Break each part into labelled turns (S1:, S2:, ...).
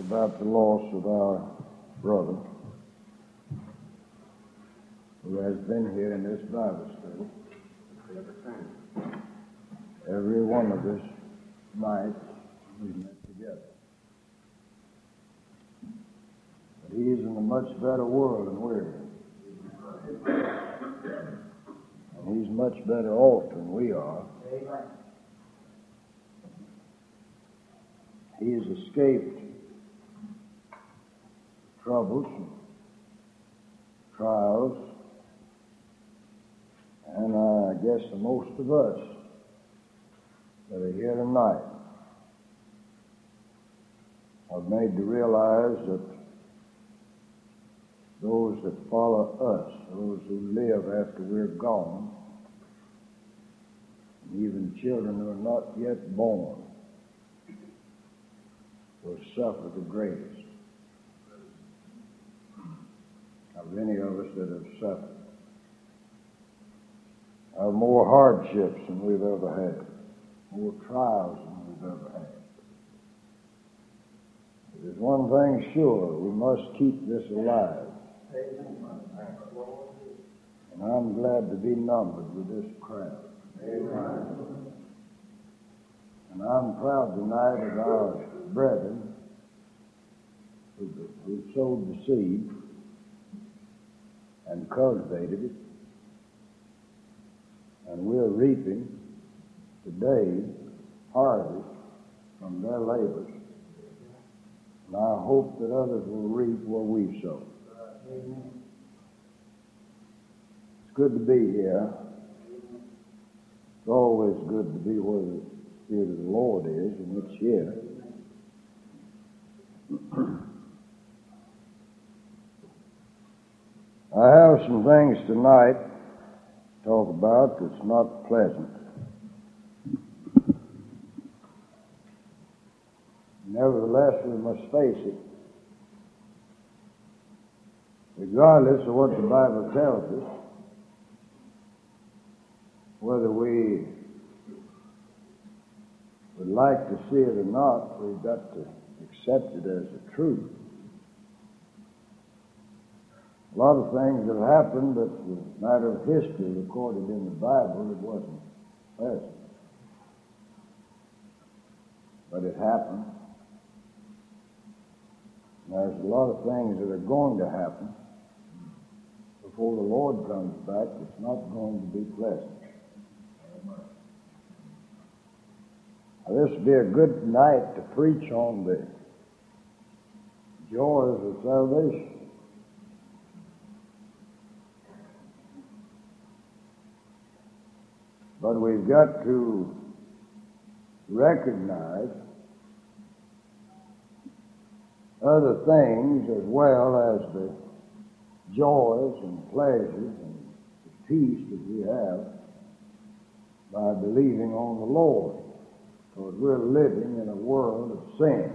S1: about the loss of our brother who has been here in this Bible study. Every one of us nights we've met together. But he's in a much better world than we're in. And he's much better off than we are. He has escaped troubles and trials, and I guess the most of us that are here tonight are made to realize that those that follow us, those who live after we're gone, even children who are not yet born, will suffer the greatest of any of us that have suffered. Have more hardships than we've ever had, more trials than we've ever had. There's one thing sure, we must keep this alive. And I'm glad to be numbered with this crowd. Amen. And I'm proud tonight of our brethren who sowed the seed and cultivated it, and we're reaping today harvest from their labors. And I hope that others will reap what we sow. It's good to be here. It's always good to be where the Spirit of the Lord is, and it's here. I have some things tonight to talk about that's not pleasant. Nevertheless, we must face it. Regardless of what the Bible tells us, whether we would like to see it or not, we've got to accept it as the truth. A lot of things have happened that's a matter of history recorded in the Bible. It wasn't pleasant. But it happened. And there's a lot of things that are going to happen before the Lord comes back that's not going to be pleasant. Now, this would be a good night to preach on the joys of salvation. But we've got to recognize other things as well as the joys and pleasures and the peace that we have by believing on the Lord. Because we're living in a world of sin.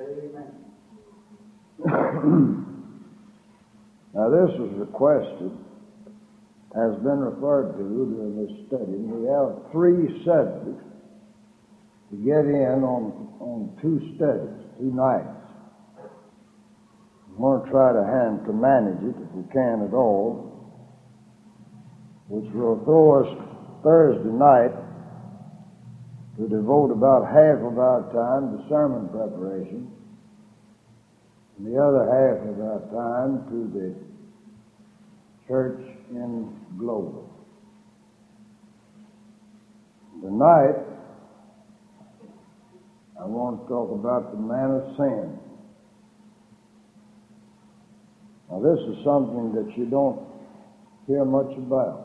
S1: Amen. Now this was requested, has been referred to during this study. We have 3 subjects to get in on 2 studies, 2 nights. We want to try to manage it if we can at all, which will throw us Thursday night to devote about half of our time to sermon preparation, and the other half of our time to the church in glory. Tonight, I want to talk about the man of sin. Now, this is something that you don't hear much about.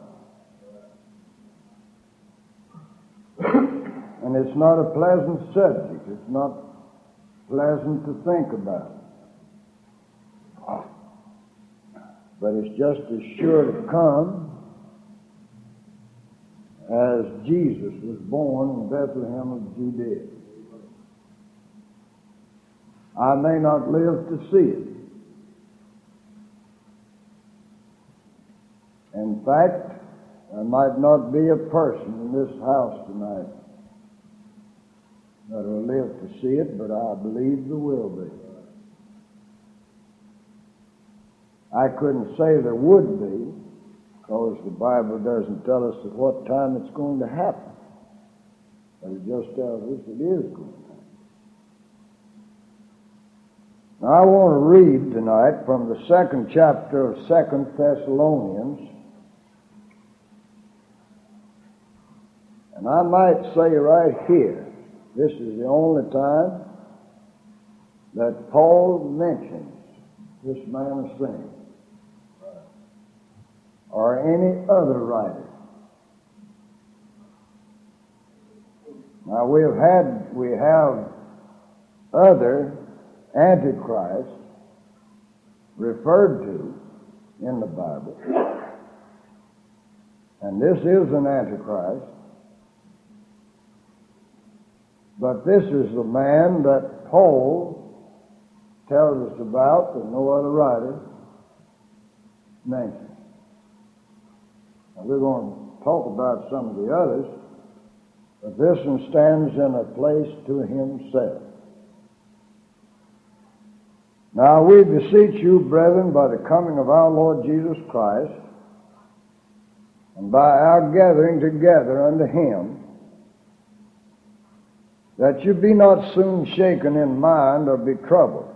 S1: And it's not a pleasant subject. It's not pleasant to think about. But it's just as sure to come as Jesus was born in Bethlehem of Judea. I may not live to see it. In fact, there might not be a person in this house tonight that will live to see it, but I believe there will be. I couldn't say there would be, because the Bible doesn't tell us at what time it's going to happen. But it just tells us it is going to happen. Now I want to read tonight from the 2nd chapter of 2 Thessalonians. And I might say right here, this is the only time that Paul mentions this man of sin, or any other writer. Now we have other antichrists referred to in the Bible, and this is an antichrist. But this is the man that Paul tells us about that no other writer mentions. Now we're going to talk about some of the others, but this one stands in a place to himself. Now we beseech you, brethren, by the coming of our Lord Jesus Christ, and by our gathering together unto him, that you be not soon shaken in mind or be troubled,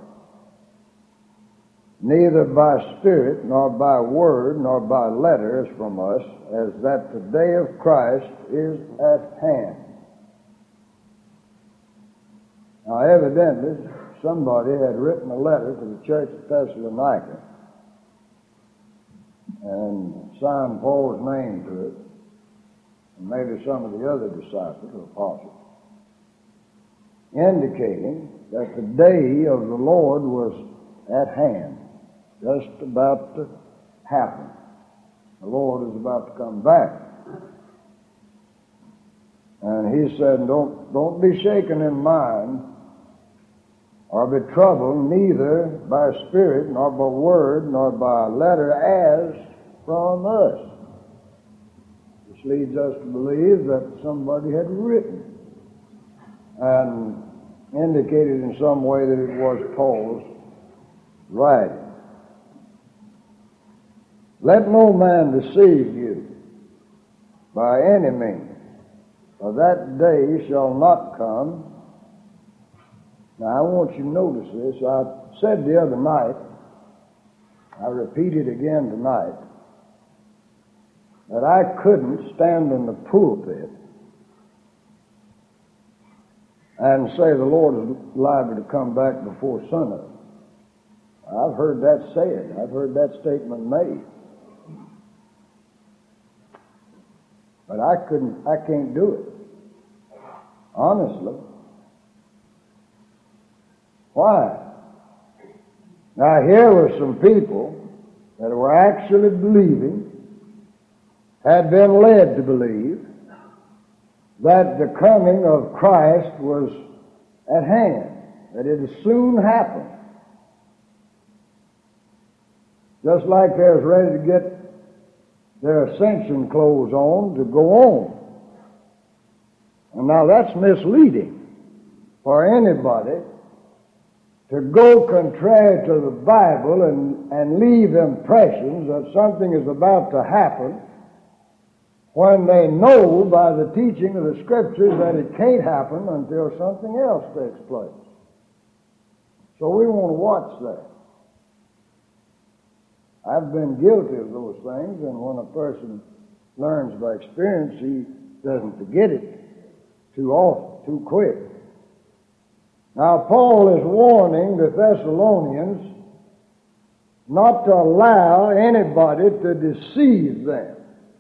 S1: neither by spirit, nor by word, nor by letters from us, as that the day of Christ is at hand. Now evidently, somebody had written a letter to the church of Thessalonica and signed Paul's name to it, and maybe some of the other disciples or apostles, indicating that the day of the Lord was at hand, just about to happen. The Lord is about to come back. And he said, don't be shaken in mind or be troubled, neither by spirit, nor by word, nor by letter as from us. This leads us to believe that somebody had written and indicated in some way that it was Paul's writing. Let no man deceive you by any means, for that day shall not come. Now I want you to notice this. I said the other night, I repeat it again tonight, that I couldn't stand in the pulpit and say the Lord is liable to come back before sunup. I've heard that said. I've heard that statement made. But I can't do it. Honestly. Why? Now here were some people that were actually believing, had been led to believe, that the coming of Christ was at hand, that it would soon happen. Just like they're ready to get their ascension clothes on to go on. And now that's misleading for anybody to go contrary to the Bible and leave impressions that something is about to happen when they know by the teaching of the Scriptures that it can't happen until something else takes place. So we want to watch that. I've been guilty of those things, and when a person learns by experience, he doesn't forget it too often, too quick. Now, Paul is warning the Thessalonians not to allow anybody to deceive them,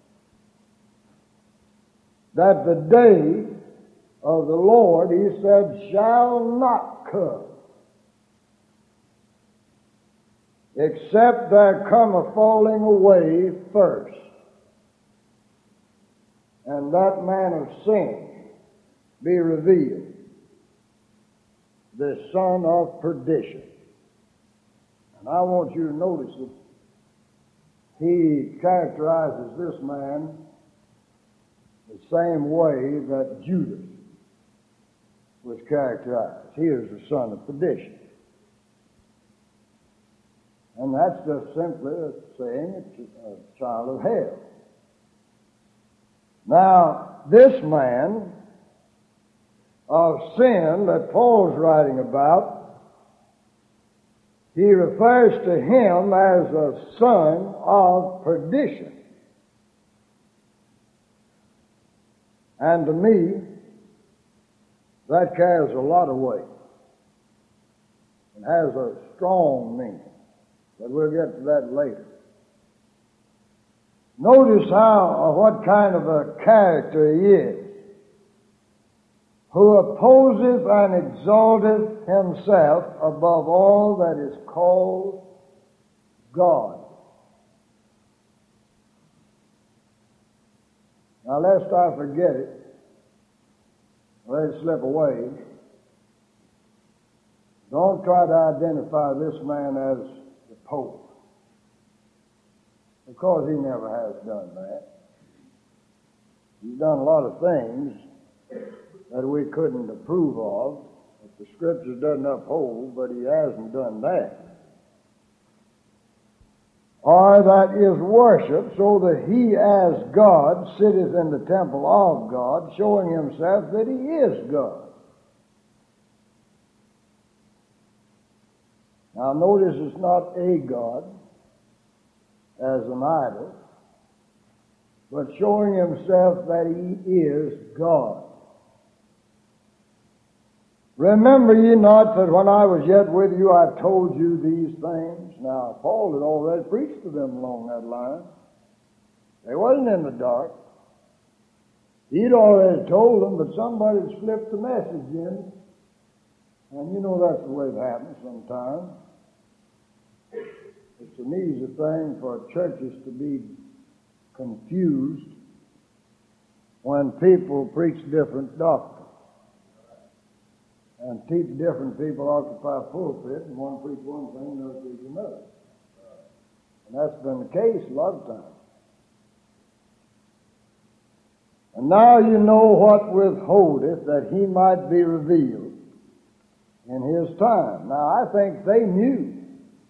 S1: that the day of the Lord, he said, shall not come, except there come a falling away first, and that man of sin be revealed, the son of perdition. And I want you to notice that he characterizes this man the same way that Judas was characterized. He is the son of perdition. And that's just simply saying it's a child of hell. Now, this man of sin that Paul's writing about, he refers to him as a son of perdition. And to me, that carries a lot of weight. It has a strong meaning, but we'll get to that later. Notice what kind of a character he is, who opposeth and exalteth himself above all that is called God. Now, lest I forget it, let it slip away, don't try to identify this man as the Pope, because he never has done that. He's done a lot of things that we couldn't approve of, that the Scripture doesn't uphold, but he hasn't done that. Or that is worship, so that he as God sitteth in the temple of God, showing himself that he is God. Now notice it's not a God as an idol, but showing himself that he is God. Remember ye not that when I was yet with you, I told you these things? Now, Paul had already preached to them along that line. They wasn't in the dark. He'd already told them, but somebody had slipped the message in. And you know that's the way it happens sometimes. It's an easy thing for churches to be confused when people preach different doctrines. And different people occupy a pulpit, and one preach one thing, another preach another. And that's been the case a lot of times. And now you know what withholdeth, that he might be revealed in his time. Now I think they knew.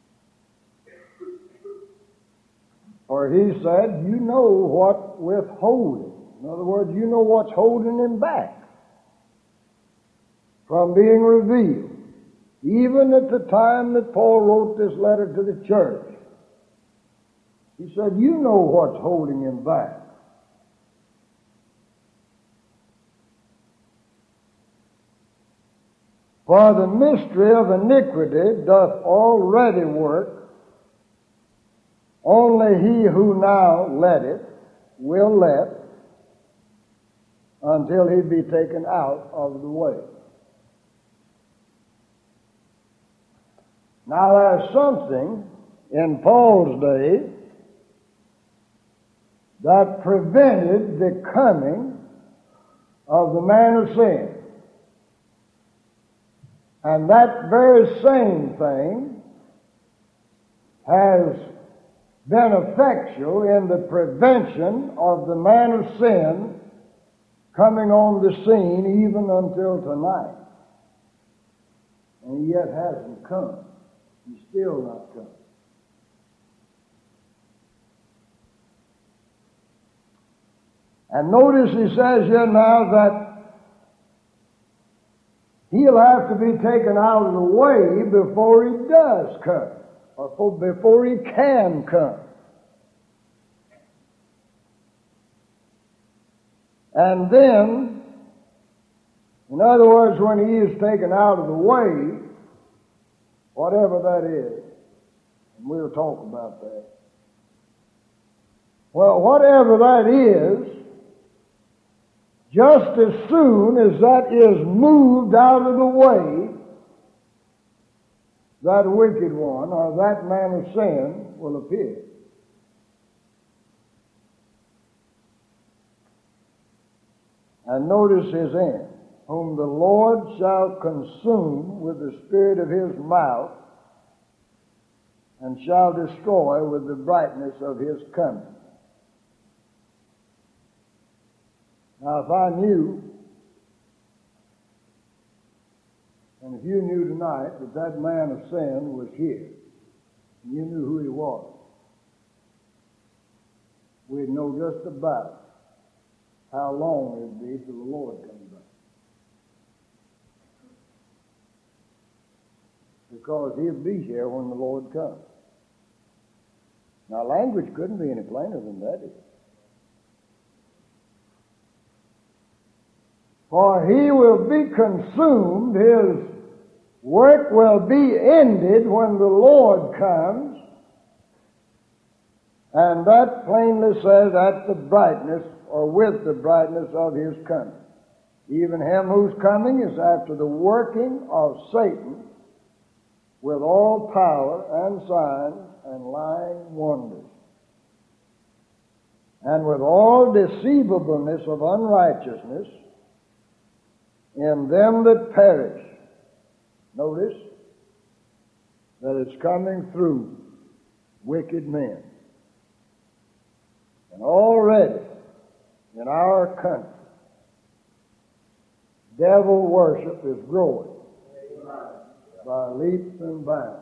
S1: For he said, you know what withholdeth. In other words, you know what's holding him back from being revealed, even at the time that Paul wrote this letter to the church. He said, you know what's holding him back. For the mystery of iniquity doth already work. Only he who now letteth will let until he be taken out of the way. Now there's something in Paul's day that prevented the coming of the man of sin. And that very same thing has been effectual in the prevention of the man of sin coming on the scene even until tonight. And he yet hasn't come. He's still not come. And notice he says here now that he'll have to be taken out of the way before he does come, or before he can come. And then, in other words, when he is taken out of the way, whatever that is, and we'll talk about that. Well, whatever that is, just as soon as that is moved out of the way, that wicked one or that man of sin will appear. And notice his end. Whom the Lord shall consume with the spirit of his mouth, and shall destroy with the brightness of his coming. Now, if I knew, and if you knew tonight that that man of sin was here, and you knew who he was, we'd know just about how long it'd be till the Lord comes back. Because he'll be here when the Lord comes. Now, language couldn't be any plainer than that is. For he will be consumed, his work will be ended when the Lord comes, and that plainly says at the brightness or with the brightness of his coming. Even him whose coming is after the working of Satan with all power and signs and lying wonders, and with all deceivableness of unrighteousness in them that perish. Notice that it's coming through wicked men. And already in our country, devil worship is growing by leaps and bounds.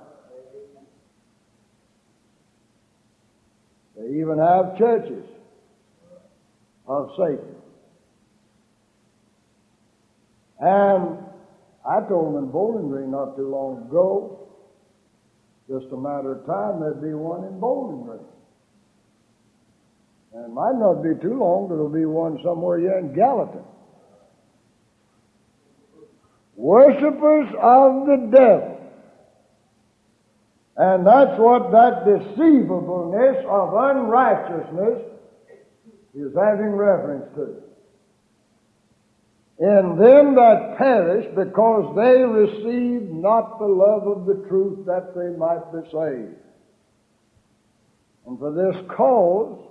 S1: They even have churches of Satan. And I told them in Bowling Green not too long ago, just a matter of time, there'd be one in Bowling Green. And it might not be too long, but there'll be one somewhere here in Gallatin. Worshippers of the devil. And that's what that deceivableness of unrighteousness is having reference to. In them that perish, because they receive not the love of the truth that they might be saved. And for this cause,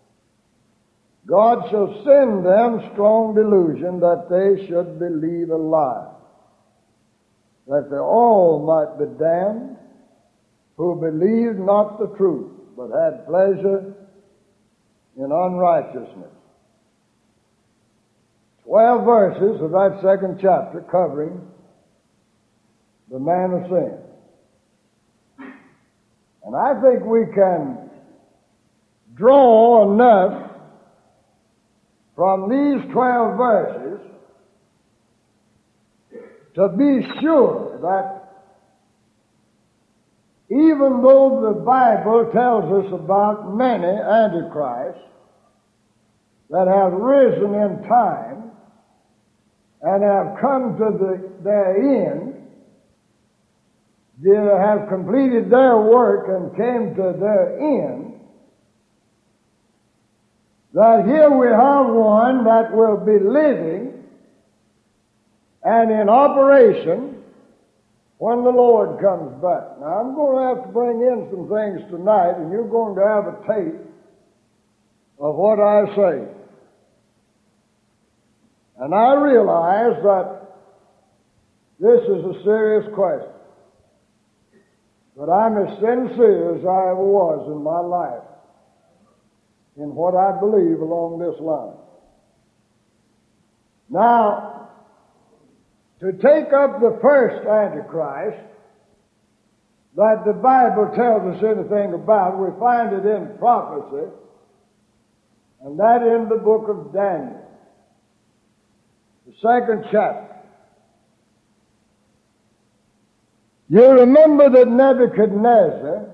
S1: God shall send them strong delusion that they should believe a lie, that they all might be damned, who believed not the truth, but had pleasure in unrighteousness. 12 verses of that second chapter covering the man of sin. And I think we can draw enough from these 12 verses to be sure that even though the Bible tells us about many antichrists that have risen in time and have come to their end, they have completed their work and came to their end, that here we have one that will be living and in operation when the Lord comes back. Now, I'm going to have to bring in some things tonight, and you're going to have a tape of what I say. And I realize that this is a serious question. But I'm as sincere as I ever was in my life in what I believe along this line. Now, to take up the first Antichrist that the Bible tells us anything about, we find it in prophecy, and that in the book of Daniel, the second chapter. You remember that Nebuchadnezzar,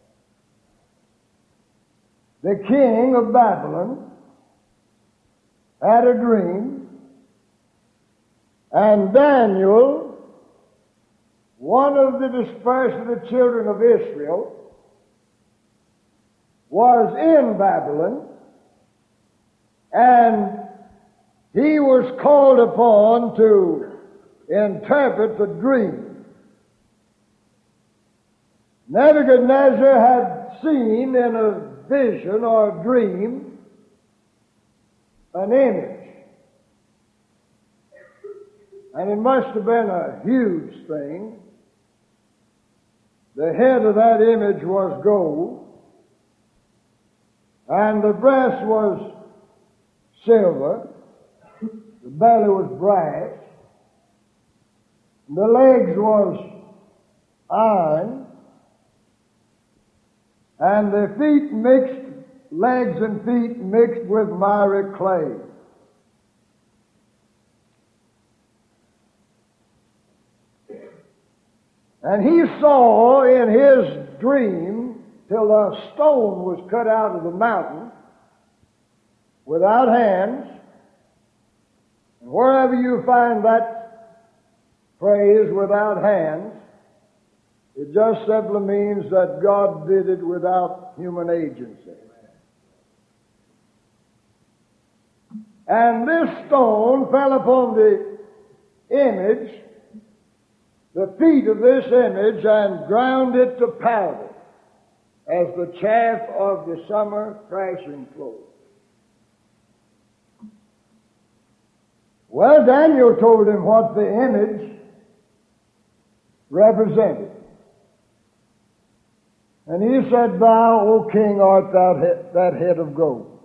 S1: the king of Babylon, had a dream, and Daniel, one of the dispersed of the children of Israel, was in Babylon, and he was called upon to interpret the dream. Nebuchadnezzar had seen in a vision or a dream an image. And it must have been a huge thing. The head of that image was gold, and the breast was silver, the belly was brass, the legs was iron, and the feet mixed, legs and feet mixed with miry clay. And he saw in his dream till a stone was cut out of the mountain without hands. And wherever you find that phrase, without hands, it just simply means that God did it without human agency. And this stone fell upon the image, the feet of this image, and ground it to powder, as the chaff of the summer thrashing floor. Well, Daniel told him what the image represented. And he said, Thou, O king, art that head of gold.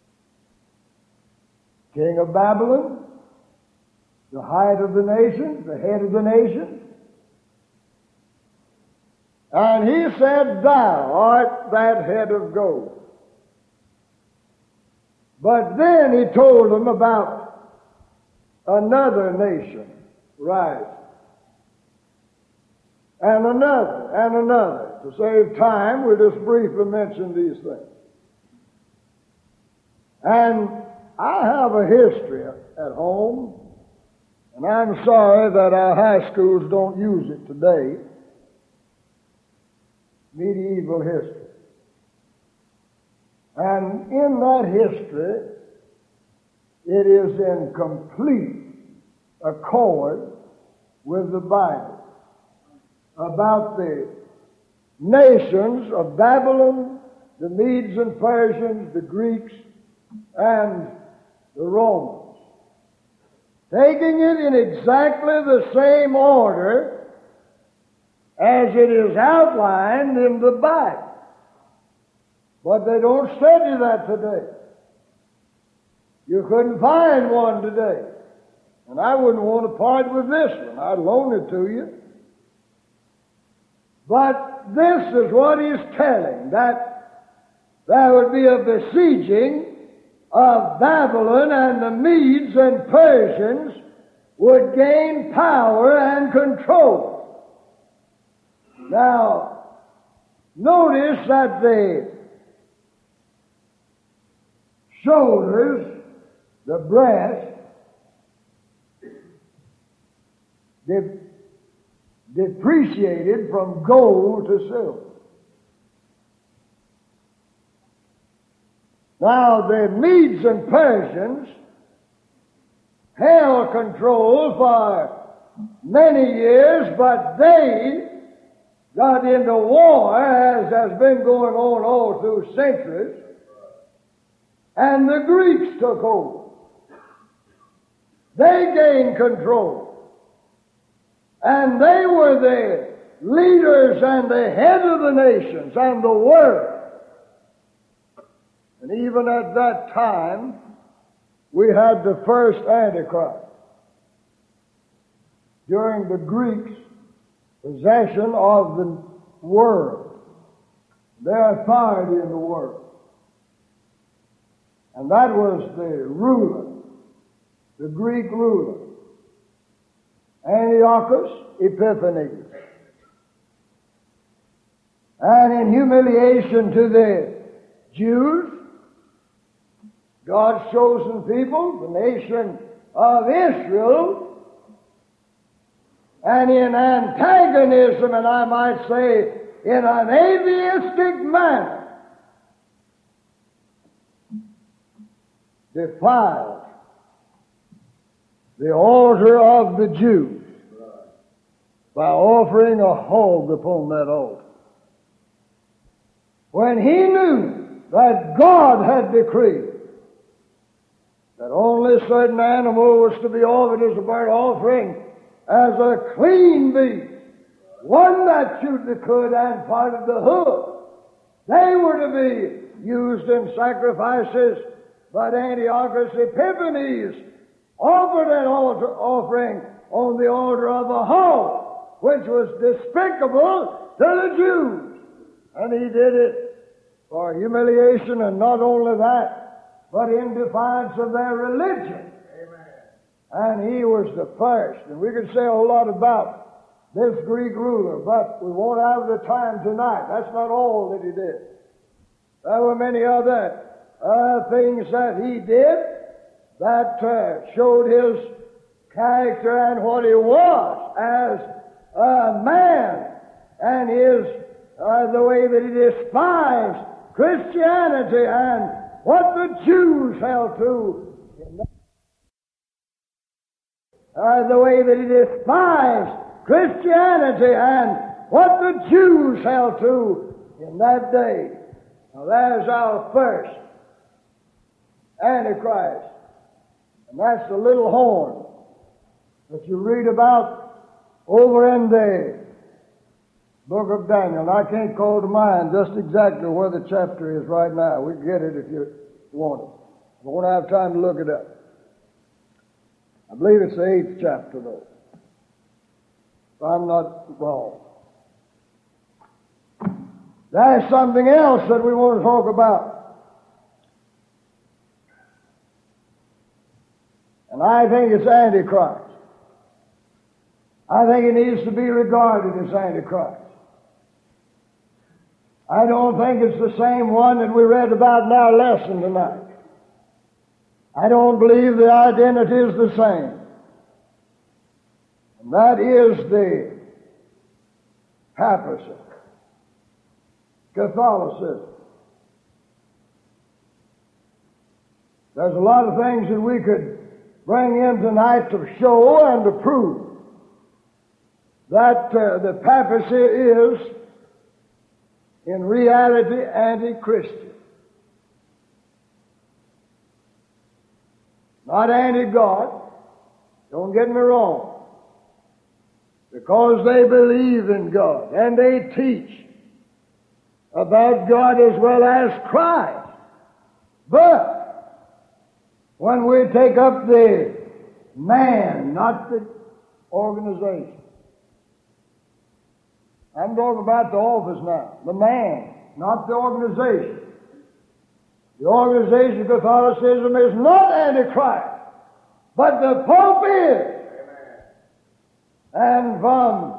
S1: King of Babylon, the height of the nations, the head of the nations. And he said, Thou art that head of gold. But then he told them about another nation rising. And another, and another. To save time, we'll just briefly mention these things. And I have a history at home, and I'm sorry that our high schools don't use it today. Medieval history. And in that history, it is in complete accord with the Bible about the nations of Babylon, the Medes and Persians, the Greeks, and the Romans. Taking it in exactly the same order as it is outlined in the Bible. But they don't study that today. You couldn't find one today. And I wouldn't want to part with this one. I'd loan it to you. But this is what he's telling, that there would be a besieging of Babylon, and the Medes and Persians would gain power and control. Now, notice that the shoulders, the breast, depreciated from gold to silver. Now, the Medes and Persians held control for many years, but they got into war, as has been going on all through centuries, and the Greeks took over. They gained control. And they were the leaders and the head of the nations and the world. And even at that time, we had the first Antichrist. During the Greeks' possession of the world, their authority in the world. And that was the ruler, the Greek ruler, Antiochus Epiphanes. And in humiliation to the Jews, God's chosen people, the nation of Israel, and in antagonism, and I might say in an atheistic manner, defiled the altar of the Jews by offering a hog upon that altar. When he knew that God had decreed that only a certain animal was to be offered as a burnt offering, as a clean beast, one that chewed the cud and parted the hoof, they were to be used in sacrifices. But Antiochus Epiphanes offered an offering on the altar of a hog, which was despicable to the Jews. And he did it for humiliation, and not only that, but in defiance of their religion. And he was the first. And we could say a whole lot about this Greek ruler, but we won't have the time tonight. That's not all that he did. There were many other things that he did that showed his character and what he was as a man, and the way that he despised Christianity and what the Jews held to. The way that he despised Christianity and what the Jews held to in that day. Now there's our first Antichrist. And that's the little horn that you read about over in the book of Daniel. And I can't call to mind just exactly where the chapter is right now. We can get it if you want it. We won't have time to look it up. I believe it's the 8th chapter, though, if I'm not wrong. There's something else that we want to talk about. And I think it's Antichrist. I think it needs to be regarded as Antichrist. I don't think it's the same one that we read about in our lesson tonight. I don't believe the identity is the same. And that is the papacy, Catholicism. There's a lot of things that we could bring in tonight to show and to prove that the papacy is, in reality, anti-Christian. Not anti-God. Don't get me wrong. Because they believe in God and they teach about God as well as Christ. But when we take up the man, not the organization. I'm talking about the office now. The man, not the organization. The organization of Catholicism is not Antichrist, but the Pope is. And from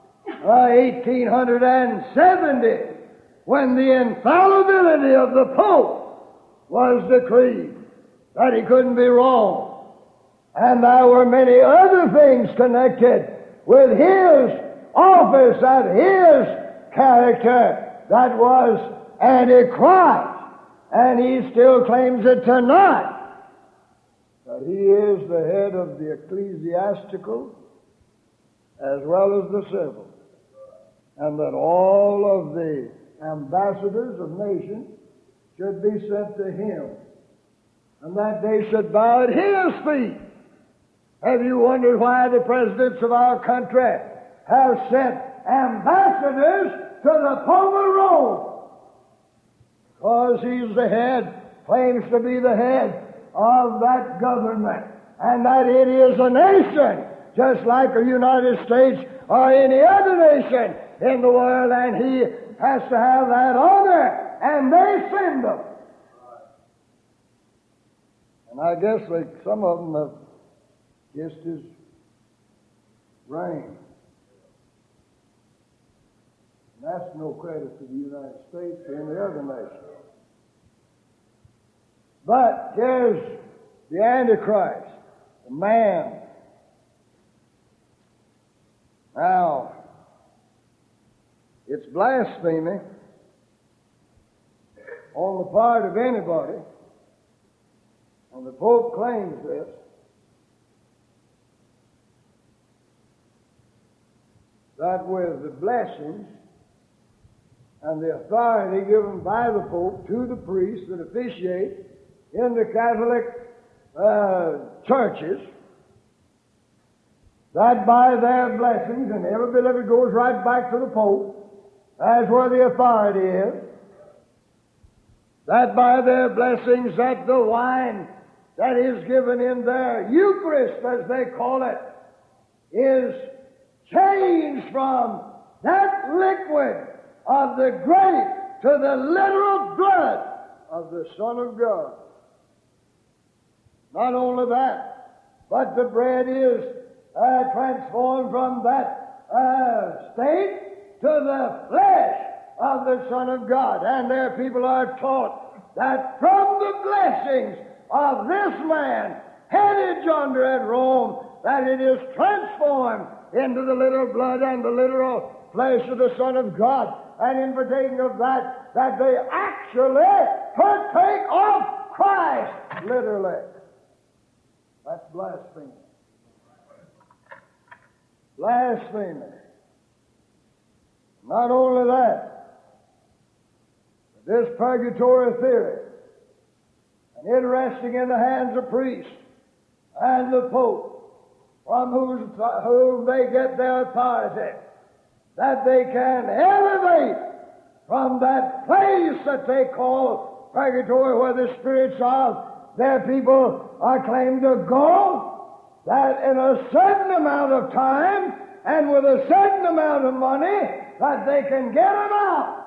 S1: 1870, when the infallibility of the Pope was decreed, that he couldn't be wrong. And there were many other things connected with his office and his character that was Antichrist. And he still claims it tonight. That he is the head of the ecclesiastical as well as the civil. And that all of the ambassadors of nations should be sent to him. And that they should bow at his feet. Have you wondered why the presidents of our country have sent ambassadors to the Pope of Rome? Because he's the head, claims to be the head of that government, and that it is a nation, just like the United States or any other nation in the world, and he has to have that honor, and they send them. And I guess some of them have kissed his ring. That's no credit to the United States or any other nation. But here's the Antichrist, the man. Now, it's blasphemy on the part of anybody, and the Pope claims this, that with the blessings and the authority given by the Pope to the priests that officiate in the Catholic churches, that by their blessings, and every bit of it goes right back to the Pope, that's where the authority is, that by their blessings that the wine that is given in their Eucharist, as they call it, is changed from that liquid of the grape to the literal blood of the Son of God. Not only that, but the bread is transformed from that state to the flesh of the Son of God. And their people are taught that from the blessings of this man, headed yonder at Rome, that it is transformed into the literal blood and the literal flesh of the Son of God. And in partaking of that, that they actually partake of Christ, literally. That's blasphemy. Blasphemy. Not only that, but this purgatory theory, and it resting in the hands of priests and the Pope, from whom they get their authority, that they can elevate from that place that they call purgatory, where the spirits of their people are claimed to go, that in a certain amount of time and with a certain amount of money, that they can get them out.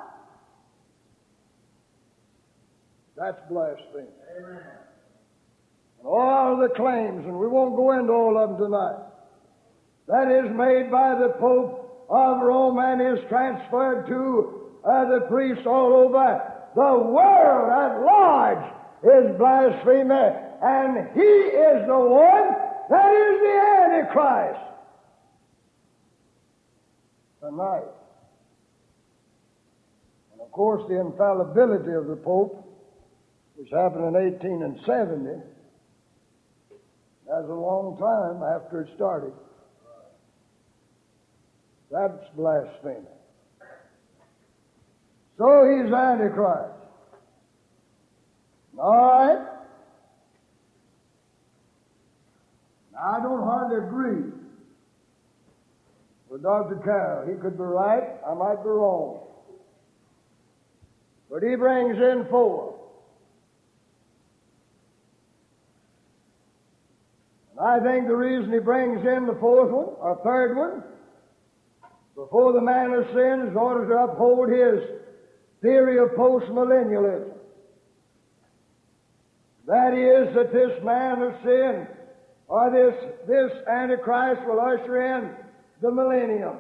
S1: That's blasphemy. Amen. All the claims, and we won't go into all of them tonight, that is made by the Pope of Rome and is transferred to the priests all over the world at large is blasphemy, and he is the one that is the Antichrist. Tonight. And of course the infallibility of the Pope, which happened in 1870, that's a long time after it started. That's blasphemy. So he's Antichrist. All right. Now, I don't hardly agree with Dr. Carroll. He could be right, I might be wrong. But he brings in 4. And I think the reason he brings in the 4th one, or 3rd one, before the man of sin, is in order to uphold his theory of postmillennialism. That is, that this man of sin, or this Antichrist, will usher in the millennium.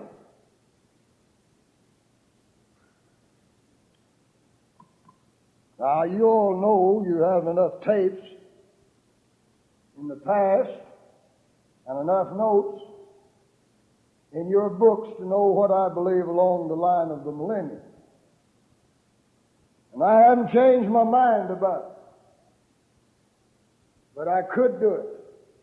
S1: Now, you all know you have enough tapes in the past and enough notes in your books to know what I believe along the line of the millennium. And I haven't changed my mind about it. But I could do it.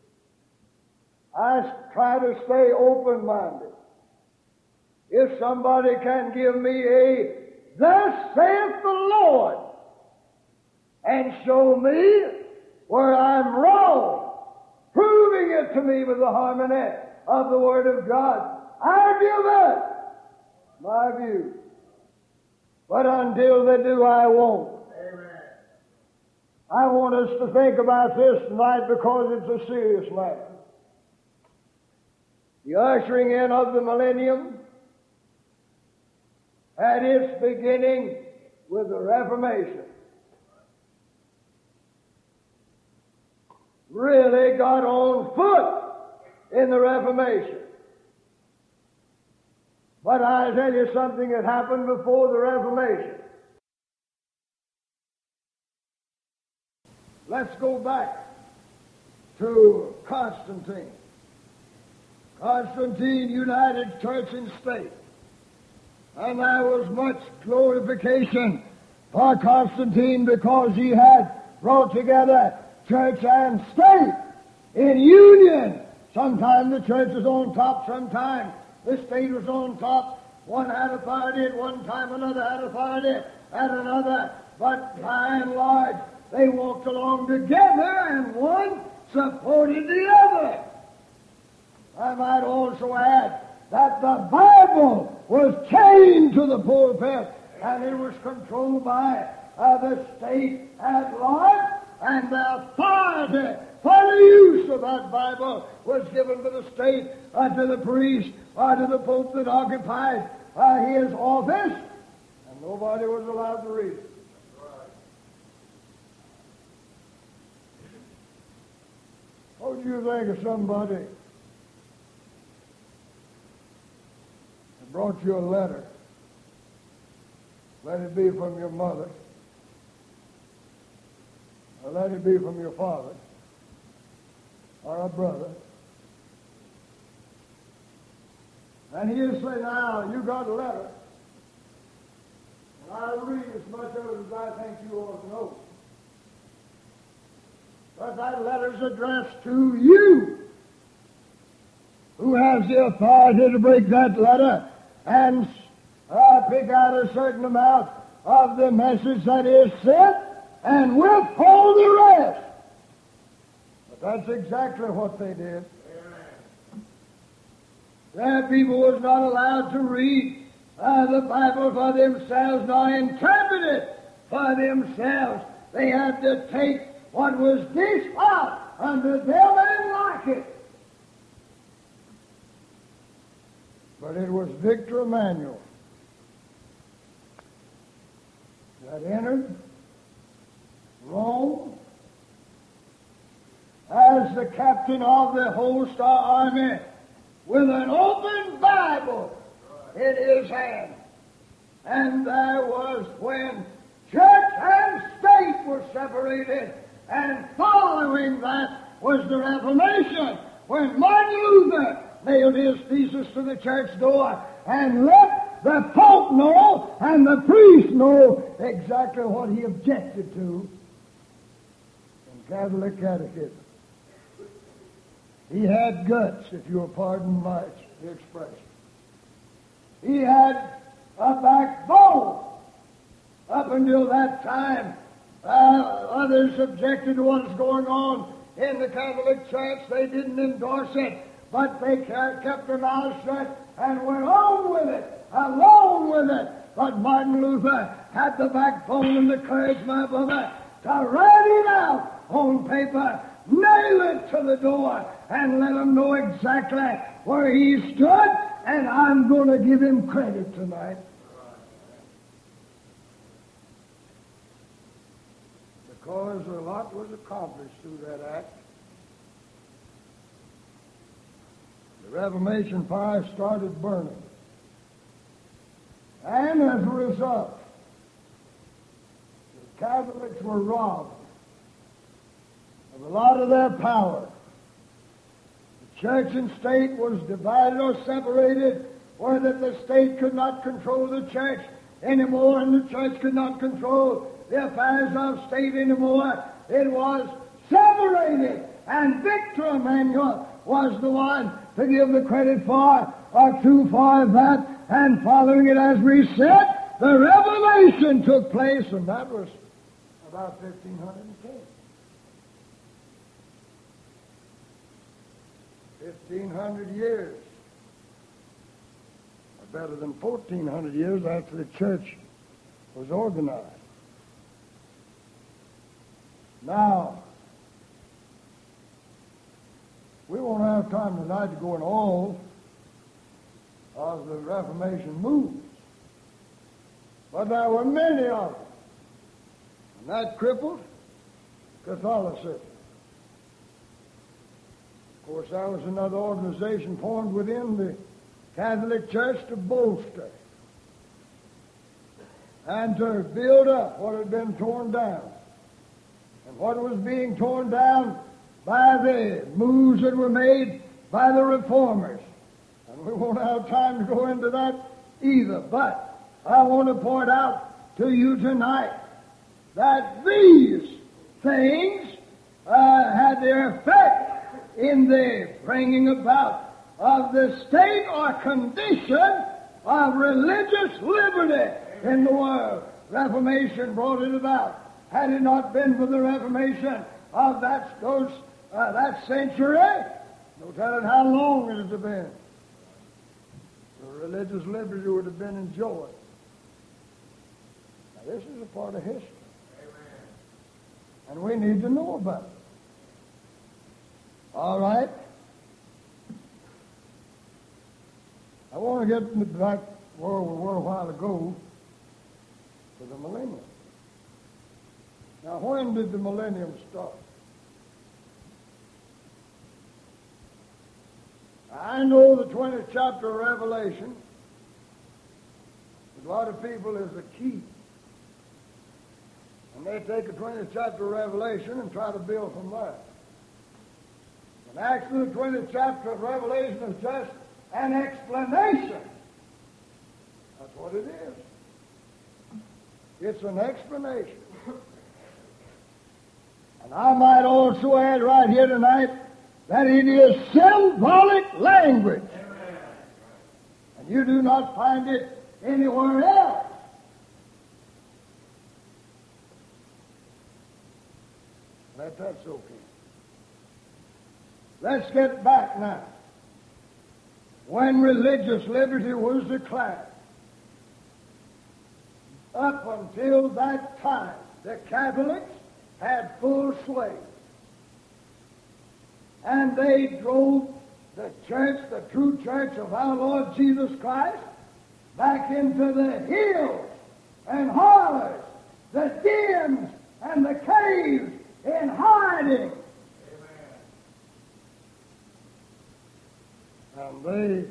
S1: I try to stay open-minded. If somebody can give me a "Thus saith the Lord," and show me where I'm wrong, proving it to me with the harmony of the Word of God, I give it my view. But until they do, I won't. Amen. I want us to think about this tonight because it's a serious matter. The ushering in of the millennium had its beginning with the Reformation. Really got on foot in the Reformation. But I'll tell you something that happened before the Reformation. Let's go back to Constantine. Constantine united church and state. And there was much glorification for Constantine because he had brought together church and state in union. Sometimes the church was on top, sometimes the state was on top. One had authority at one time, another had authority at another. But by and large, they walked along together and one supported the other. I might also add that the Bible was chained to the pulpit and it was controlled by the state at large, and the authority for the use of that Bible was given to the state, to the priest, or to the pope that occupied his office. And nobody was allowed to read it. What do you think of somebody that brought you a letter? Let it be from your mother, or let it be from your father, or a brother. And he'll say, now, you got a letter, and I'll read as much of it as I think you ought to know. But that letter's addressed to you. Who has the authority to break that letter and pick out a certain amount of the message that is sent and withhold the rest? But that's exactly what they did. That people was not allowed to read the Bible for themselves nor interpret it for themselves. They had to take what was dished out unto them and like it. But it was Victor Emmanuel that entered Rome as the captain of the whole Star Army with an open Bible in his hand. And there was when church and state were separated, and following that was the Reformation, when Martin Luther nailed his thesis to the church door and let the Pope know and the priest know exactly what he objected to in Catholic catechism. He had guts, if you'll pardon the expression. He had a backbone. Up until that time, others objected to what was going on in the Catholic Church. They didn't endorse it, but they kept their mouths shut and went on with it, along with it. But Martin Luther had the backbone and the courage, my brother, to write it out on paper, nail it to the door, and let them know exactly where he stood, and I'm going to give him credit tonight. Because a lot was accomplished through that act. The Reformation fire started burning. And as a result, the Catholics were robbed of a lot of their power. The church and state was divided or separated, or that the state could not control the church anymore, and the church could not control the affairs of state anymore. It was separated, and Victor Emmanuel was the one to give the credit for, or to for that, and following it, as we said, the Revelation took place, and that was about 1510. 1,500 years, or better than 1,400 years after the church was organized. Now, we won't have time tonight to go into all of the Reformation movements, but there were many of them, and that crippled Catholicism. Of course, there was another organization formed within the Catholic Church to bolster and to build up what had been torn down. And what was being torn down by the moves that were made by the reformers. And we won't have time to go into that either. But I want to point out to you tonight that these things had their effect in the bringing about of the state or condition of religious liberty in the world. Reformation brought it about. Had it not been for the Reformation of that century, no telling how long it would have been, the religious liberty would have been enjoyed. Now, this is a part of history. Amen. And we need to know about it. All right? I want to get back where we were a while ago. to the millennium. Now, when did the millennium start? I know the 20th chapter of Revelation, a lot of people, is the key. And they take the 20th chapter of Revelation and try to build from there. And actually, the 20th chapter of Revelation is just an explanation. That's what it is. It's an explanation. And I might also add right here tonight that it is symbolic language. Amen. And you do not find it anywhere else. Let that soak in. Let's get back now. When religious liberty was declared, up until that time, the Catholics had full sway. And they drove the church, the true church of our Lord Jesus Christ, back into the hills and hollows, the dens and the caves in hiding. Amen. And they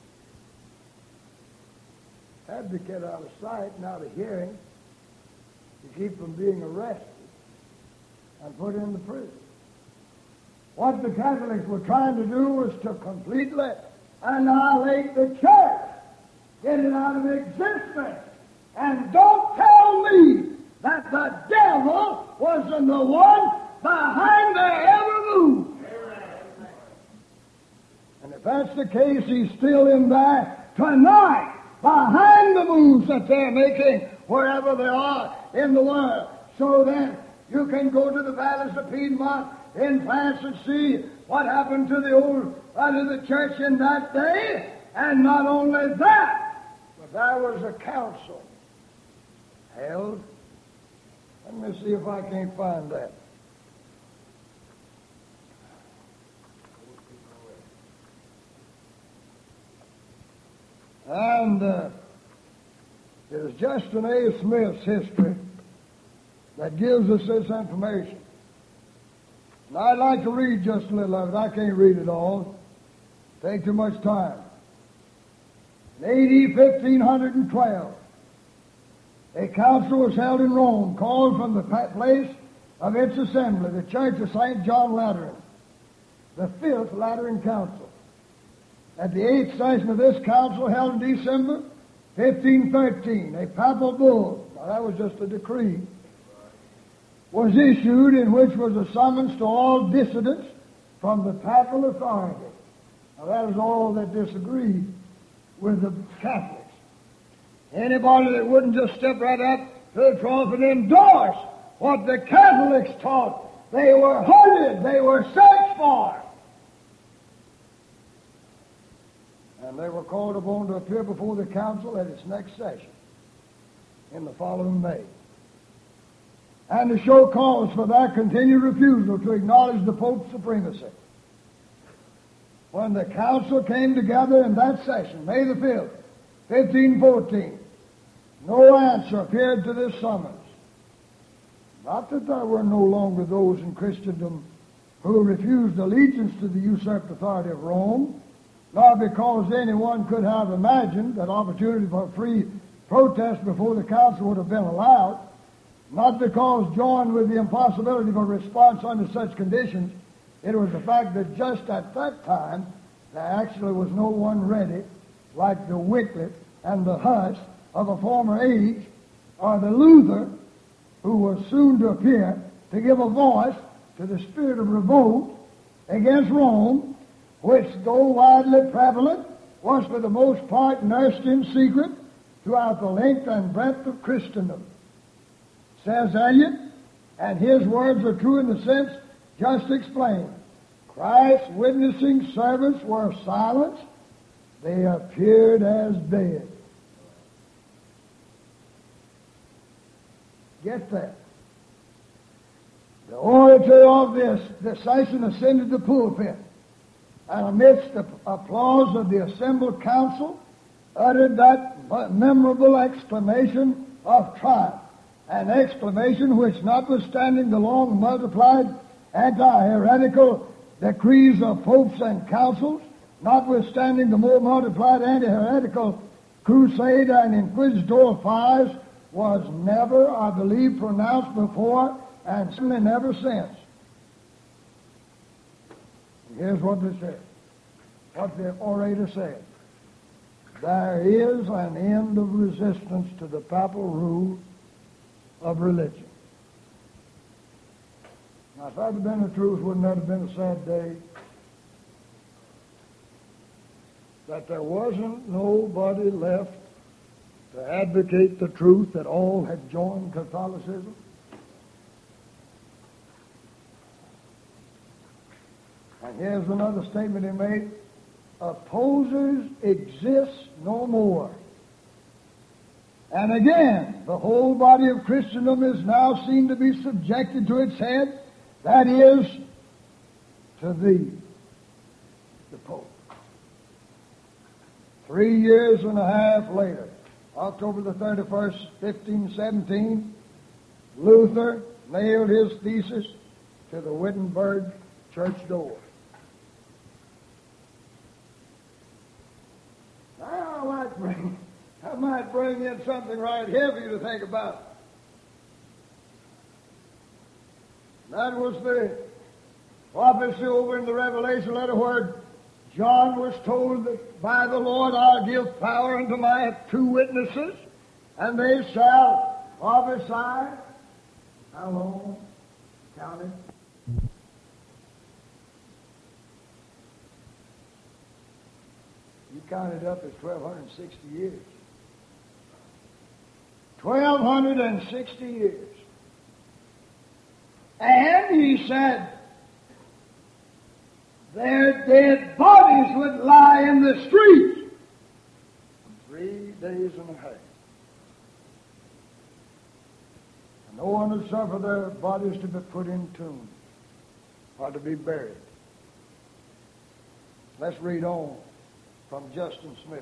S1: had to get out of sight and out of hearing to keep from being arrested and put into prison. What the Catholics were trying to do was to completely annihilate the church, get it out of existence. And don't tell me that the devil wasn't the one behind their every move. And if that's the case, he's still in there tonight, behind the moves that they're making wherever they are in the world. So then you can go to the valleys of Piedmont in France and see what happened to the old to the church in that day. And not only that, but there was a council held. Let me see if I can't find that. And it is Justin A. Smith's history that gives us this information. And I'd like to read just a little of it. I can't read it all. Take too much time. In A.D. 1512, a council was held in Rome, called from the place of its assembly, the Church of St. John Lateran, the 5th Lateran Council. At the 8th session of this council, held in December 1513, a papal bull, now that was just a decree, was issued in which was a summons to all dissidents from the papal authority. Now that is all that disagreed with the Catholics. Anybody that wouldn't just step right up to the trough and endorse what the Catholics taught, they were hunted, they were searched for. And they were called upon to appear before the council at its next session in the following May, and to show cause for their continued refusal to acknowledge the Pope's supremacy. When the council came together in that session, May the 5th, 1514, no answer appeared to this summons. Not that there were no longer those in Christendom who refused allegiance to the usurped authority of Rome, nor because anyone could have imagined that opportunity for free protest before the council would have been allowed, not because joined with the impossibility of a response under such conditions. It was the fact that just at that time there actually was no one ready, like the Wycliffe and the Huss of a former age, or the Luther, who was soon to appear, to give a voice to the spirit of revolt against Rome, which, though widely prevalent, was for the most part nursed in secret throughout the length and breadth of Christendom. Says Eliot, and his words are true in the sense just explained. Christ's witnessing servants were silenced. They appeared as dead. Get that. The orator of this session ascended the pulpit, and amidst the applause of the assembled council, uttered that memorable exclamation,
S2: of triumph, an exclamation which, notwithstanding the long multiplied anti-heretical decrees of popes and councils, notwithstanding the more multiplied anti-heretical crusade and inquisitorial fires, was never, I believe, pronounced before and certainly never since. Here's what they said, what the orator said. There is an end of resistance to the papal rule of religion. Now, if that had been the truth, wouldn't that have been a sad day? That there wasn't nobody left to advocate the truth, that all had joined Catholicism? And here's another statement he made. Opposers exist no more. And again, the whole body of Christendom is now seen to be subjected to its head, that is, to thee, the Pope. 3 years and a half later, October the 31st, 1517, Luther nailed his thesis to the Wittenberg church door. Now, I might bring in something right here for you to think about. That was the prophecy over in the Revelation letter where John was told that by the Lord I'll give power unto my 2 witnesses, and they shall prophesy. How long? Count it. You count it up as 1,260 years. 1,260 years. And he said, their dead bodies would lie in the streets 3 days and a half. And no one would suffer their bodies to be put in tombs or to be buried. Let's read on from Justin Smith.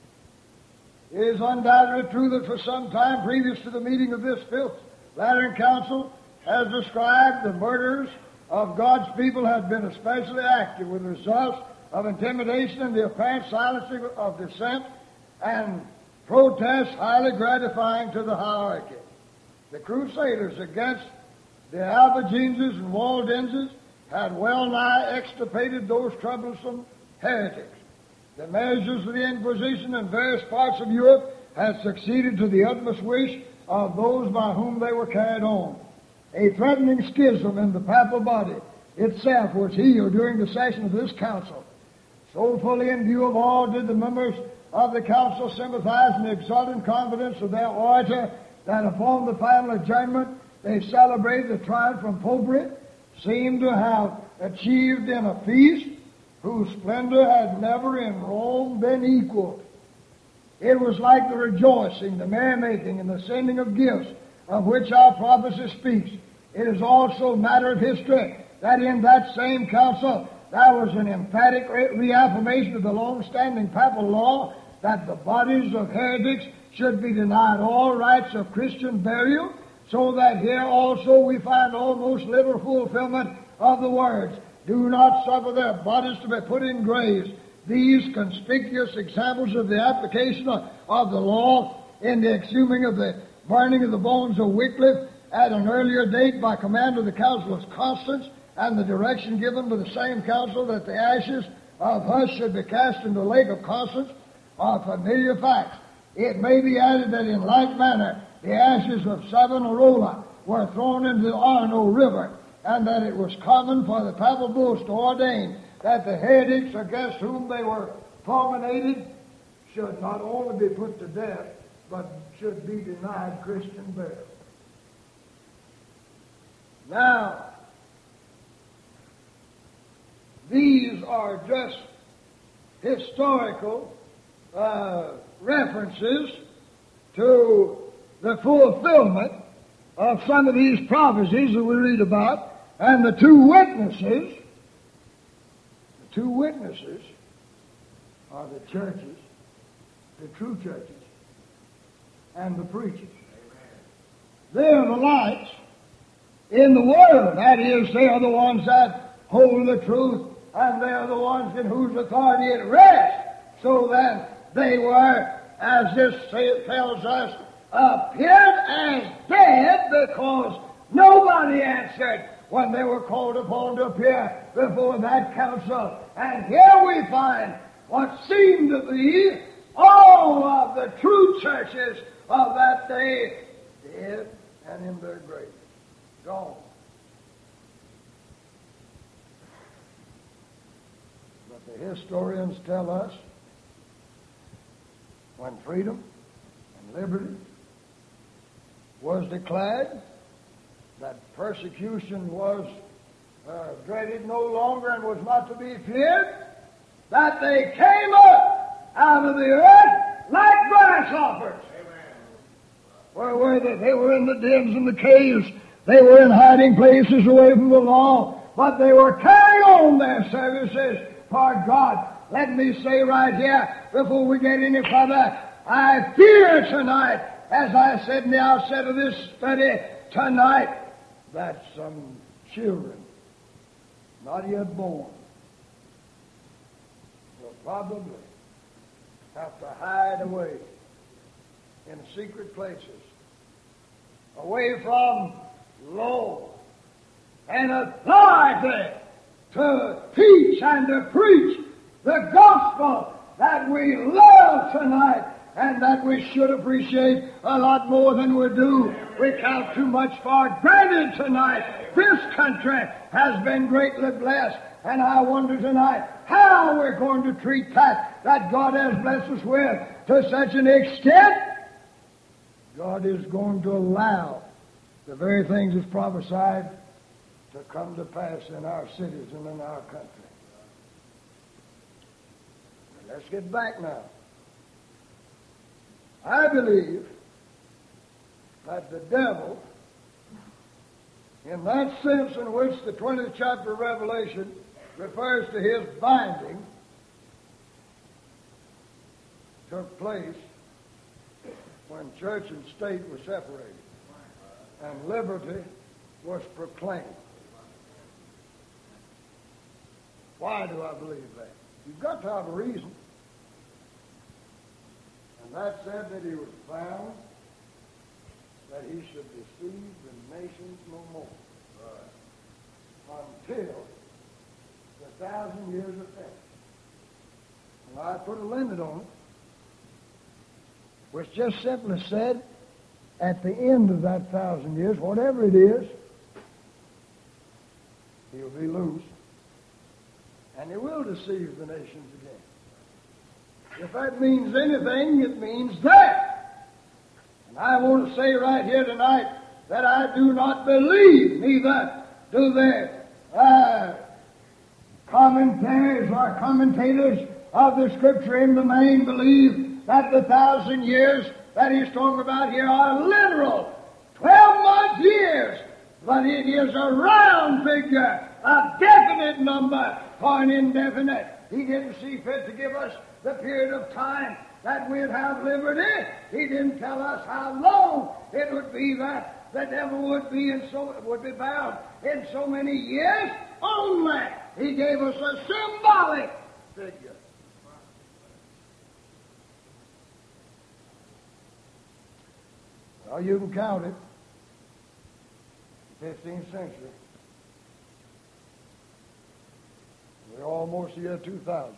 S2: It is undoubtedly true that for some time previous to the meeting of this Fifth Lateran Council, as described, the murderers of God's people had been especially active, with results of intimidation and the apparent silencing of dissent and protests highly gratifying to the hierarchy. The Crusaders against the Albigenses and Waldenses had well nigh extirpated those troublesome heretics. The measures of the Inquisition in various parts of Europe had succeeded to the utmost wish of those by whom they were carried on. A threatening schism in the papal body itself was healed during the session of this council. So fully in view of all did the members of the council sympathize in the exultant confidence of their orator that upon the final adjournment they celebrated the triumph from popery, seemed to have achieved in a feast whose splendor had never in Rome been equaled. It was like the rejoicing, the merrymaking, and the sending of gifts of which our prophecy speaks. It is also matter of history that in that same council there was an emphatic reaffirmation of the long-standing papal law that the bodies of heretics should be denied all rights of Christian burial, so that here also we find almost literal fulfillment of the words, do not suffer their bodies to be put in graves. These conspicuous examples of the application of the law in the exhuming of the burning of the bones of Wycliffe at an earlier date by command of the Council of Constance, and the direction given by the same council that the ashes of Huss should be cast into the lake of Constance, are familiar facts. It may be added that in like manner the ashes of Savonarola were thrown into the Arno River, and that it was common for the papal bulls to ordain that the heretics against whom they were fulminated should not only be put to death, but should be denied Christian burial. Now, these are just historical references to the fulfillment of some of these prophecies that we read about, and the two witnesses are the churches, the true churches, and the preachers. they are the lights in the world. That is, they are the ones that hold the truth, and they are the ones in whose authority it rests. So that they were, as this tells us, appeared as dead because nobody answered when they were called upon to appear before that council. And here we find what seemed to be all of the true churches of that day dead and in their graves, gone. But the historians tell us when freedom and liberty was declared, that persecution was dreaded no longer and was not to be feared, that they came up out of the earth like grasshoppers. Where were they? They were in the dens and the caves. They were in hiding places away from the law, but they were carrying on their services for God. Let me say right here, before we get any further, I fear tonight, as I said in the outset of this study tonight, that some children, not yet born, will probably have to hide away in secret places, away from law and authority to teach and to preach the gospel that we love tonight and that we should appreciate a lot more than we do. We count too much for granted tonight. This country has been greatly blessed, and I wonder tonight how we're going to treat that God has blessed us with to such an extent. God is going to allow the very things that's prophesied to come to pass in our cities and in our country. Let's get back now. I believe that the devil, in that sense in which the 20th chapter of Revelation refers to his binding, took place when church and state were separated and liberty was proclaimed. Why do I believe that? You've got to have a reason. And that said that he was found that he should deceive the nations no more until the 1,000 years are finished. And I put a limit on it, which just simply said, at the end of that 1,000 years, whatever it is, he'll be loose, and he will deceive the nations again. If that means anything, it means that. And I want to say right here tonight that I do not believe, neither do the commentaries or commentators of the Scripture in the main believe that the 1,000 years that he's talking about here are literal 12-month years, but it is a round figure, a definite number for an indefinite. He didn't see fit to give us the period of time that we'd have liberty. He didn't tell us how long it would be that the devil would be bound in so many years. Only he gave us a symbolic figure. Well, you can count it. 15th century. We're almost year 2000.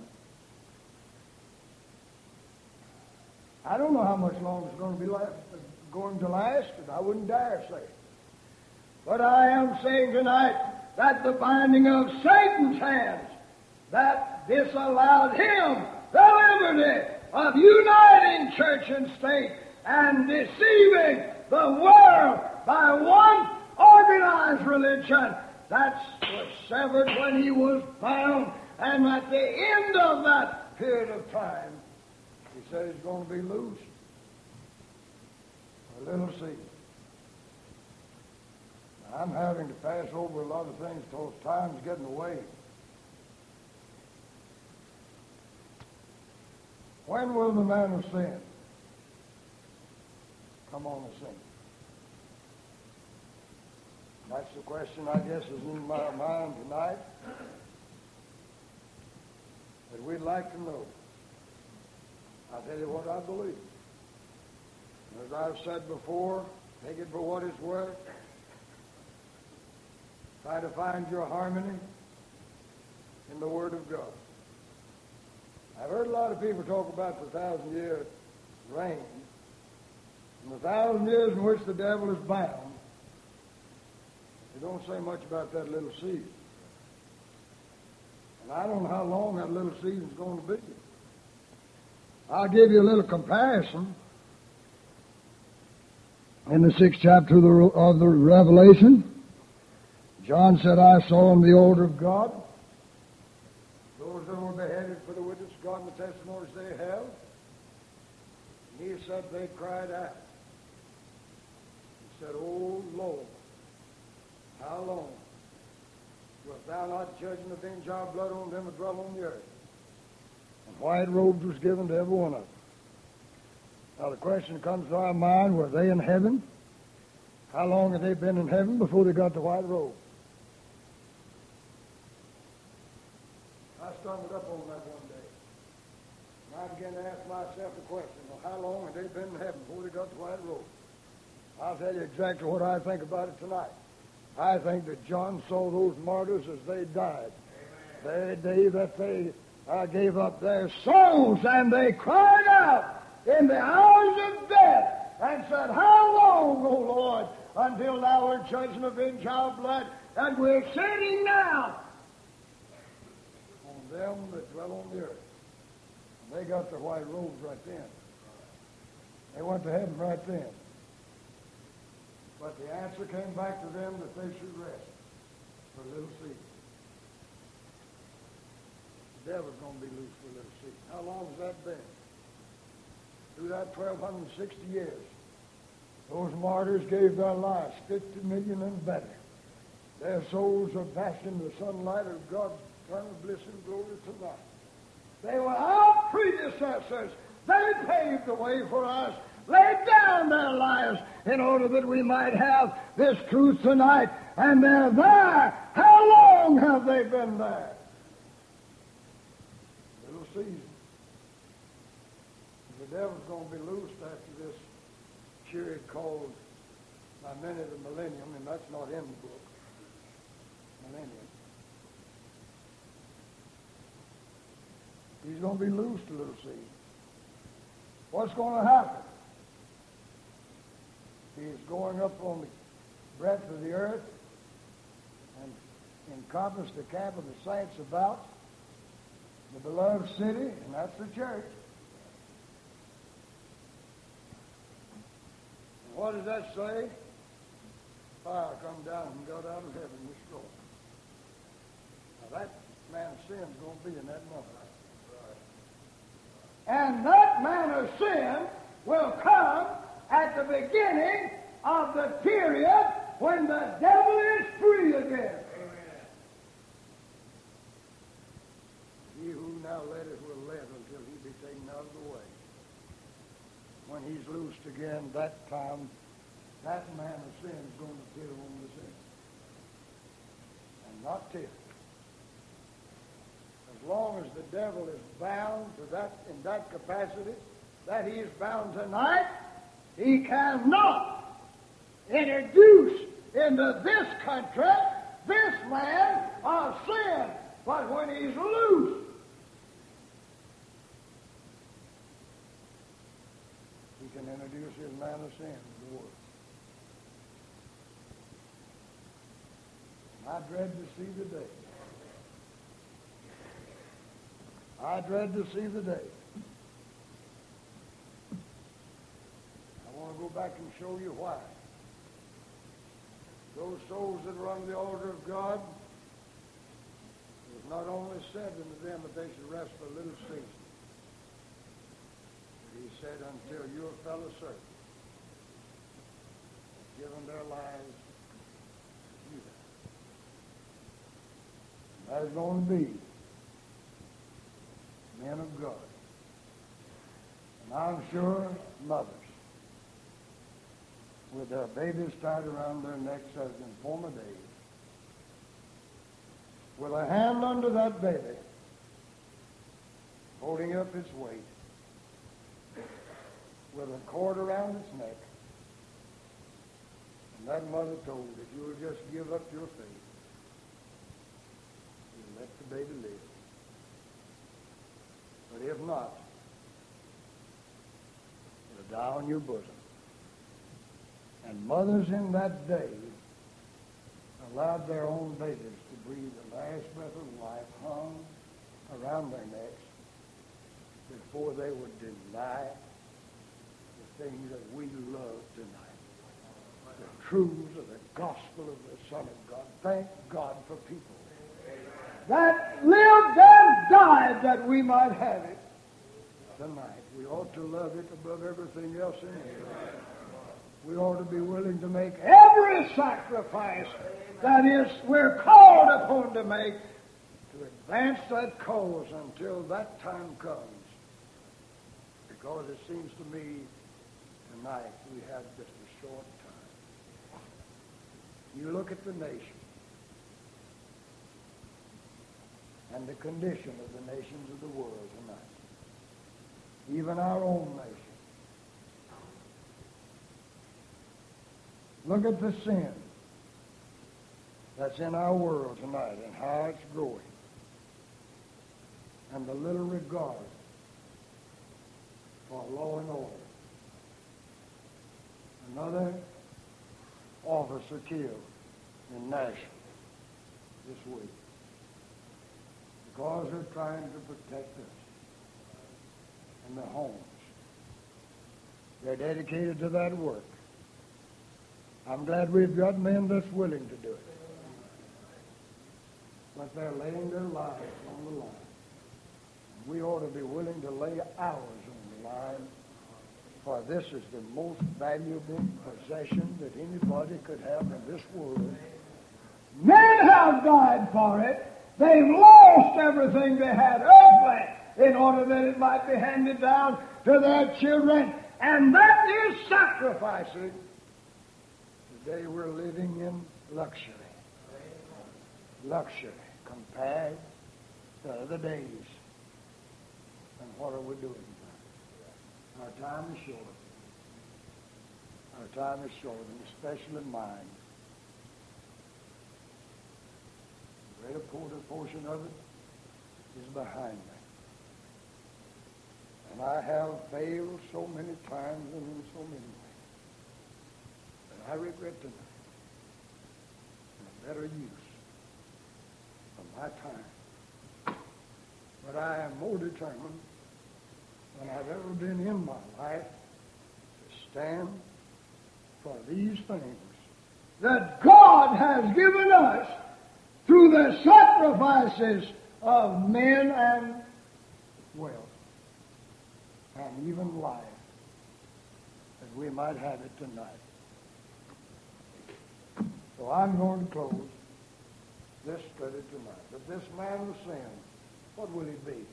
S2: I don't know how much longer it's going to last, and I wouldn't dare say it. But I am saying tonight that the binding of Satan's hands, that disallowed him the liberty of uniting church and state and deceiving the world by one organized religion, that was severed when he was bound, and at the end of that period of time, he said he's going to be loose. A little seed. I'm having to pass over a lot of things because time's getting away. When will the man of sin come on the scene? That's the question, I guess, is in my mind tonight that we'd like to know. I'll tell you what I believe. As I've said before, take it for what it's worth. Try to find your harmony in the Word of God. I've heard a lot of people talk about the 1,000-year reign and the 1,000 years in which the devil is bound. They don't say much about that little season. And I don't know how long that little season is going to be. I'll give you a little comparison. In the 6th chapter of the Revelation, John said, I saw in the altar of God those that were beheaded for the witness of God and the testimonies they held. And he said they cried out. He said, O Lord, how long wilt thou not judge and avenge our blood on them that dwell on the earth? And white robes was given to every one of them. Now the question comes to our mind, were they in heaven? How long had they been in heaven before they got the white robe? I stumbled up on that one day. And I began to ask myself the question, well, how long had they been in heaven before they got the white robe? I'll tell you exactly what I think about it tonight. I think that John saw those martyrs as they died. The day that they gave up their souls and they cried out in the hours of death and said, how long, O Lord, until thou wilt judge and avenge our blood? And we're sitting now on them that dwell on the earth. And they got their white robes right then. They went to heaven right then. But the answer came back to them that they should rest for a little season. The devil's going to be loose for a little season. How long has that been? Through that 1,260 years, those martyrs gave their lives, 50 million and better. Their souls are basked in the sunlight of God's eternal bliss and glory tonight. They were our predecessors. They paved the way for us, laid down their lives in order that we might have this truth tonight. And they're there. How long have they been there? A little season. The devil's going to be loosed after this period called by many the millennium, and that's not in the book. Millennium. He's going to be loosed a little season. What's going to happen? He's going up on the breadth of the earth and encompass the camp of the saints about the beloved city, and that's the church. And what does that say? Fire come down from God out of heaven and destroy. Now that man's sin is going to be in that moment. And that man of sin will come at the beginning of the period when the devil is free again. Amen. He who now letteth will let until he be taken out of the way. When he's loosed again, that time, that man of sin is going to tear on the sin. And not tear. As long as the devil is bound to that in that capacity that he is bound tonight, he cannot introduce into this country this man of sin. But when he's loose, he can introduce his man of sin to the world. I dread to see the day. I dread to see the day. I want to go back and show you why. Those souls that are on the altar of God, it was not only said unto them that they should rest for a little season, but he said, until your fellow servants have given their lives to you. There's going to be men of God. And I'm sure mothers with their babies tied around their necks as in former days, with a hand under that baby, holding up its weight, with a cord around its neck. And that mother told, if you'll just give up your faith, you'll let the baby live. But if not, it'll die on your bosom. And mothers in that day allowed their own babies to breathe the last breath of life hung around their necks before they would deny the things that we love tonight. The truths of the gospel of the Son of God. Thank God for people that lived and died that we might have it tonight. We ought to love it above everything else in here. We ought to be willing to make every sacrifice that is we're called upon to make to advance that cause until that time comes. Because it seems to me tonight we have just a short time. You look at the nation and the condition of the nations of the world tonight, even our own nation. Look at the sin that's in our world tonight and how it's growing, and the little regard for law and order. Another officer killed in Nashville this week because they're trying to protect us and their homes. They're dedicated to that work. I'm glad we've got men that's willing to do it. But they're laying their lives on the line. We ought to be willing to lay ours on the line, for this is the most valuable possession that anybody could have in this world. Men have died for it. They've lost everything they had earthly in order that it might be handed down to their children. And that is sacrificing. Today we're living in luxury. Luxury compared to other days. And what are we doing? Our time is short. Our time is short, and especially mine. The greater portion of it is behind me. And I have failed so many times and in so many ways. I regret tonight a better use of my time. But I am more determined than I've ever been in my life to stand for these things that God has given us through the sacrifices of men and wealth and even life, that we might have it tonight. So I'm going to close this study tonight. But this man of sin, what will he be?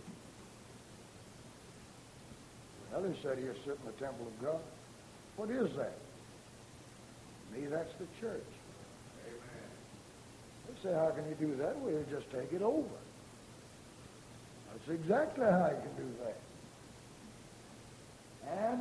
S2: Well, he said he'll sit in the temple of God. What is that? To me, that's the church. Amen. They say, how can he do that? Well, he'll just take it over. That's exactly how he can do that. And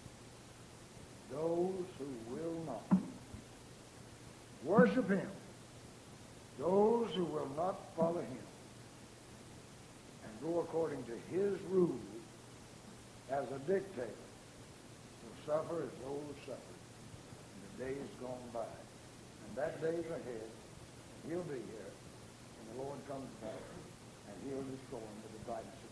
S2: those who will not worship him, those who will not follow him and go according to his rules as a dictator, will suffer as those suffered in the days gone by. And that day's ahead, and he'll be here when the Lord comes back, and he'll destroy him with the brightness